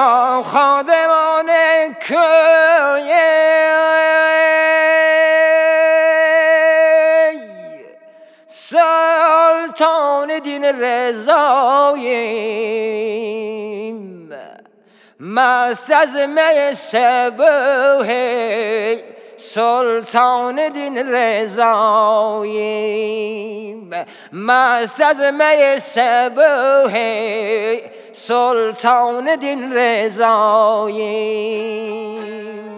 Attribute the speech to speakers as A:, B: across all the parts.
A: ما خادمان کوی سلطان دین رضاییم، مست از می صبوح سلطان دین رضاییم، مست از می صبوح سلطان دین رضاییم.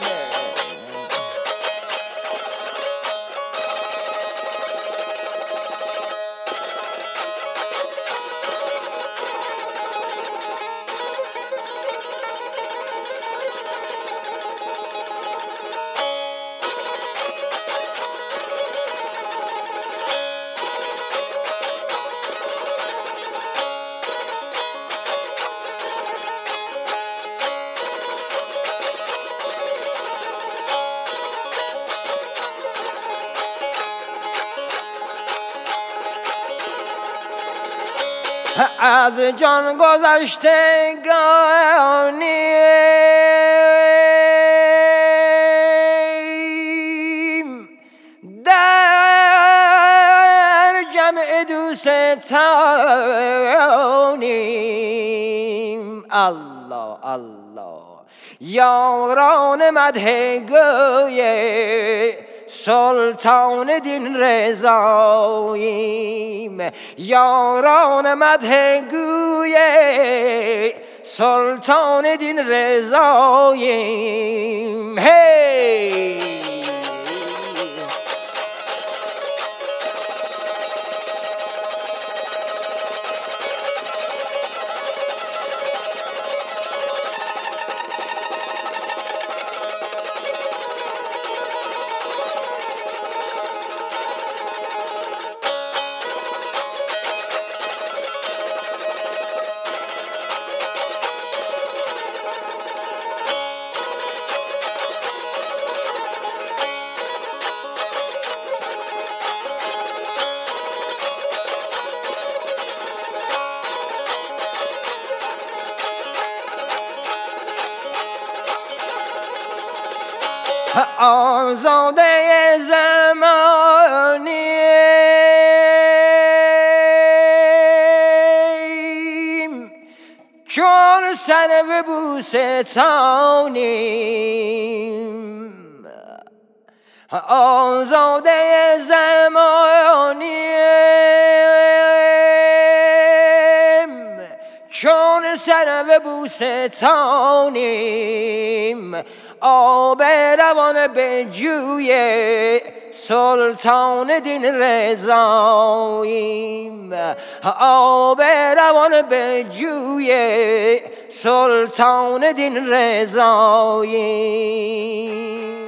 A: از جان گذشتگانیم در جمع دوستانیم. الله الله یاران مدح گوی سلطان دین رضاییم، یاران مدح گوی سلطان دین رضاییم. هی آزاده زمانیم چون سنو بوستانیم، آزاده زمانیم چون سنو بوستانیم، آب روان به جوی سلطان دین رضاییم، آب روان به جوی سلطان دین رضاییم.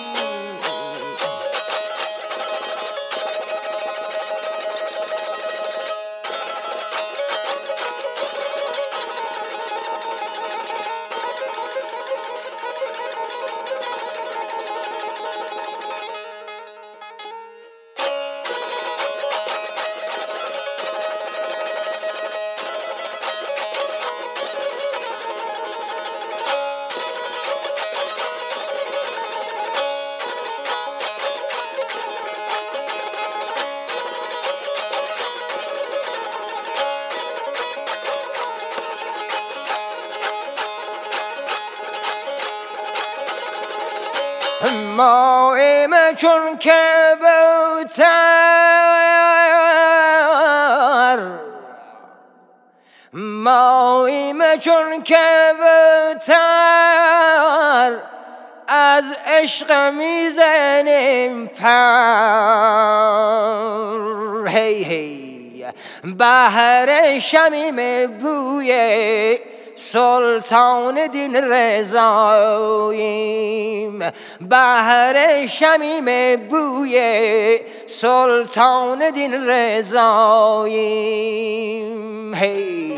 A: مایم چون کبوتر، مایم چون کبوتر از عشق میزنیم پر. هی هی بهر شمیم بوی سلطان دین رضاییم، بهر شمیم بوی سلطان دین رضاییم. هی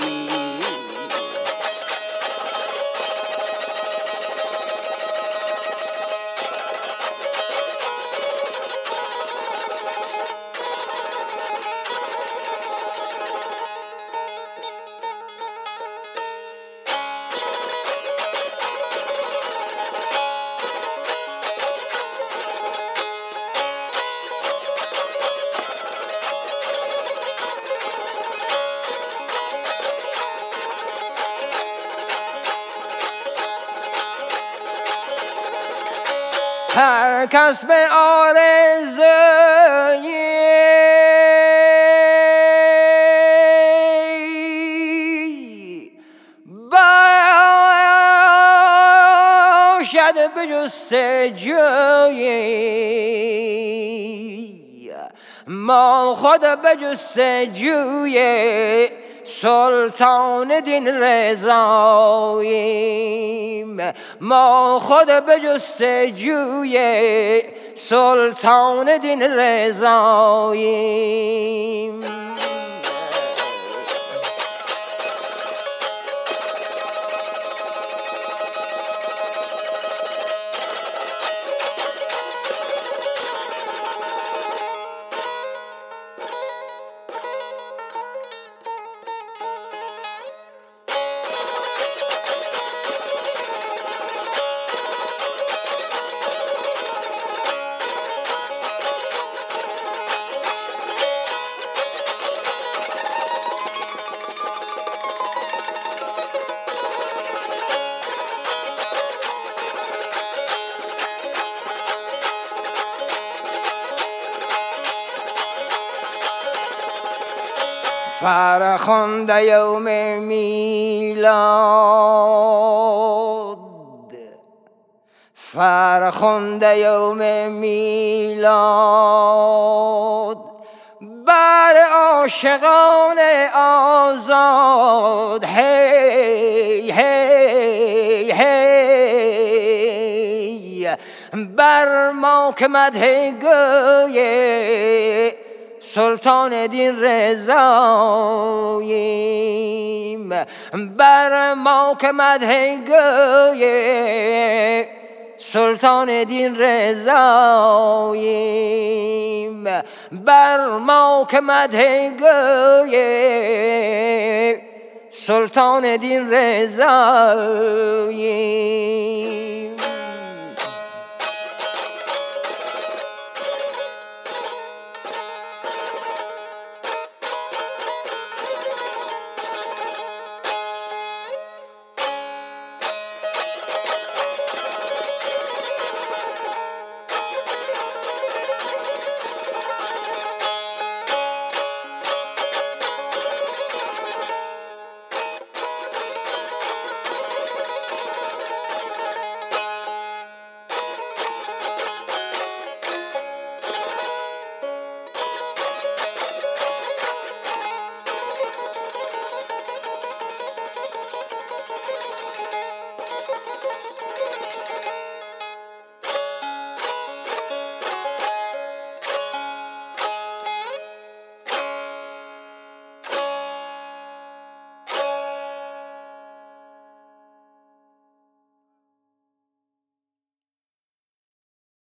A: هر کس به آرزوی باشد به جستجوی ما خود به جستجوی سلطان دین رضاییم ما خود به جستجوی سلطان دین رضاییم فرخنده یوم میلاد فرخنده یوم میلاد بر عاشقان آزاد هی هی هی بر ما که مدح گوی سلطان دین رضاییم بر ما که مدح گوی سلطان دین رضاییم بر ما که مدح گوی سلطان دین رضاییم